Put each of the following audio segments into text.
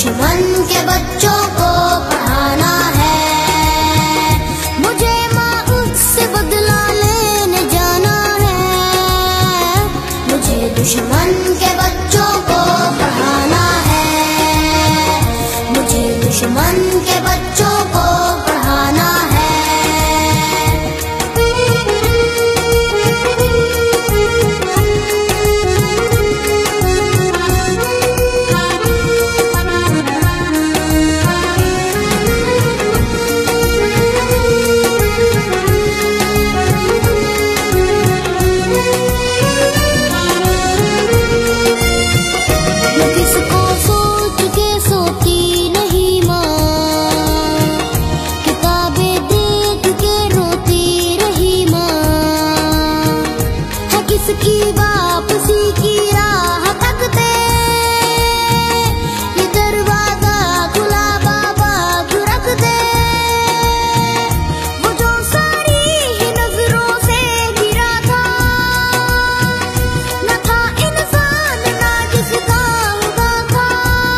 दुश्मन के बच्चों को पढ़ाना है। मुझे माँ उससे बदला लेने जाना है। मुझे दुश्मन के बच्चों को पढ़ाना है। मुझे दुश्मन के बच्चों को पढ़ाना है। किसको सोच के सोती नहीं माँ, किताबें देख के रोती रही माँ। है किसकी वापसी की राह तकते, ये दरवाजा खुला बाबा क्यों रख दे। वो जो सारी ही नजरों से गिरा था, न था इंसान ना जिसका हुआ था।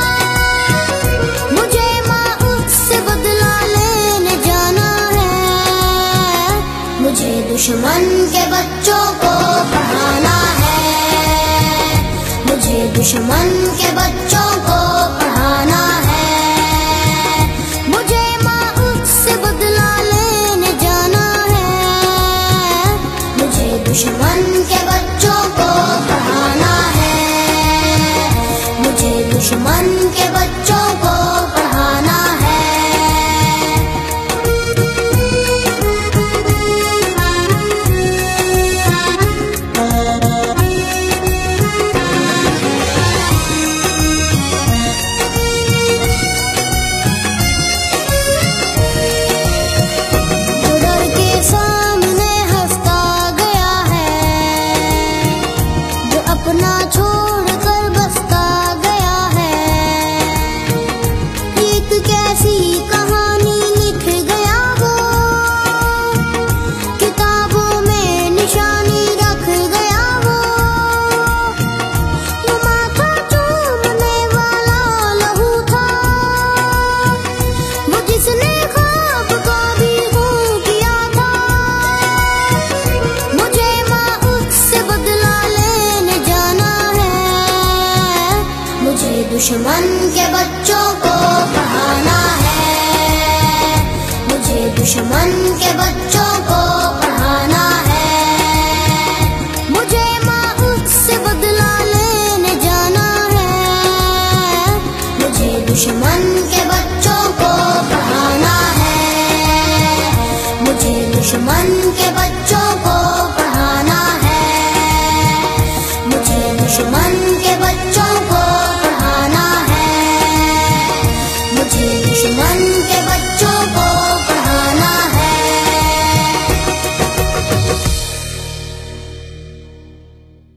मुझे माँ उससे बदला लेने जाना है। मुझे दुश्मन के बच्चों को पढ़ाना है। मुझे दुश्मन के बच्चों को पढ़ाना है। मुझे माँ उससे बदला लेने जाना है। मुझे दुश्मन के बच्चों को पढ़ाना है। मुझे दुश्मन के बच्चों को पढ़ाना है। जो डर के सामने हंसता गया है, जो अपना छोड़ कर बसता गया है। एक कैसी कहानी लिख गया वो, किताबों में निशानी रख गया वो। वो माथा चूमने वाला लहू था, वो जिसने ख्वाब को भी खून किया था। मुझे माँ उससे बदला लेने जाना है। मुझे दुश्मन के बच्चों को पढ़ाना है। मुझे दुश्मन के बच्चों को पढ़ाना है। मुझे माँ उससे बदला लेने जाना है। मुझे दुश्मन के बच्चों को पढ़ाना है। मुझे दुश्मन के बच्चों को पढ़ाना है। मुझे दुश्मन